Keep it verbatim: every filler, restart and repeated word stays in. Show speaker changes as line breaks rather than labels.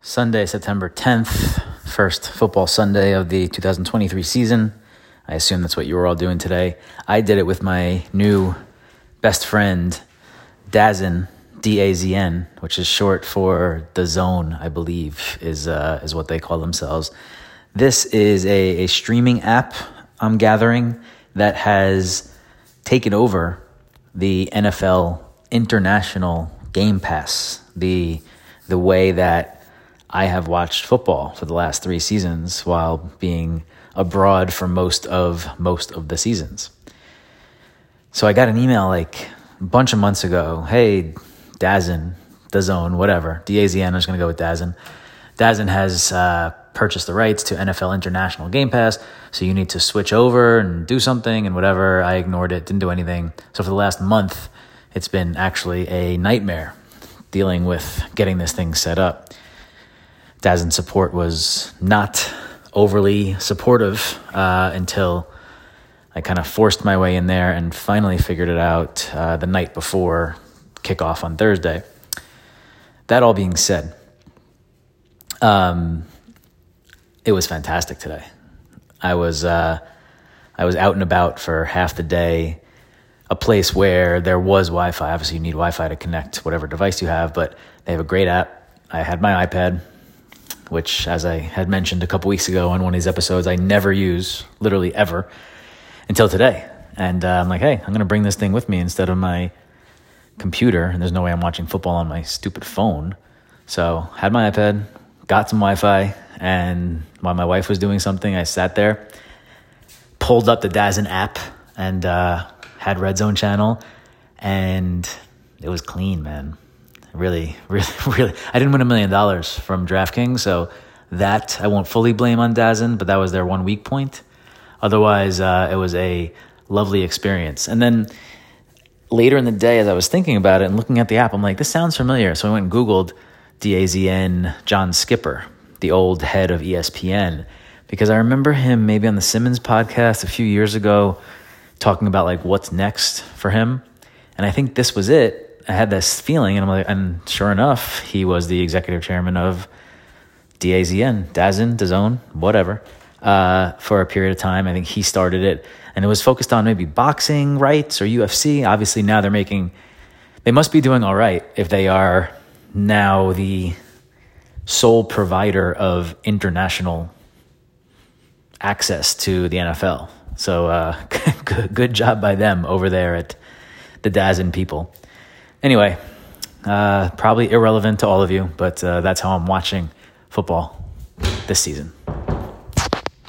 Sunday, September tenth, first football Sunday of the two thousand twenty-three season. I assume that's what you were all doing today. I did it with my new best friend, Dazn, D A Z N, which is short for The Zone, I believe, is uh, is what they call themselves. This is a, a streaming app, I'm gathering, that has taken over the N F L International Game Pass, the the way that I have watched football for the last three seasons while being abroad for most of most of the seasons. So I got an email like a bunch of months ago. Hey, Dazn, The Zone, whatever. D A Z N, I'm just going to go with Dazn. Dazn has uh, purchased the rights to N F L International Game Pass, so you need to switch over and do something and whatever. I ignored it, didn't do anything. So for the last month, it's been actually a nightmare dealing with getting this thing set up. Dazn support was not overly supportive uh, until I kind of forced my way in there and finally figured it out uh, the night before kickoff on Thursday. That all being said, um, it was fantastic today. I was uh, I was out and about for half the day, a place where there was Wi-Fi. Obviously, you need Wi-Fi to connect whatever device you have, but they have a great app. I had my iPad, which, as I had mentioned a couple weeks ago on one of these episodes, I never use, literally ever, until today. And uh, I'm like, hey, I'm going to bring this thing with me instead of my computer, and there's no way I'm watching football on my stupid phone. So had my iPad, got some Wi-Fi, and while my wife was doing something, I sat there, pulled up the Dazn app, and uh, had Red Zone channel, and it was clean, man. Really, really, really. I didn't win a million dollars from DraftKings, so that I won't fully blame on Dazn, but that was their one weak point. Otherwise, uh, it was a lovely experience. And then later in the day, as I was thinking about it and looking at the app, I'm like, this sounds familiar. So I went and Googled D A Z N John Skipper, the old head of E S P N, because I remember him maybe on the Simmons podcast a few years ago talking about like what's next for him. And I think this was it. I had this feeling, and I'm like, and sure enough, he was the executive chairman of D A Z N, Dazn, D A Z N, whatever, uh, for a period of time. I think he started it, and it was focused on maybe boxing rights or U F C. Obviously, now they're making, they must be doing all right if they are now the sole provider of international access to the N F L. So uh, good, good job by them over there at the Dazn people. Anyway, uh, probably irrelevant to all of you, but uh, that's how I'm watching football this season.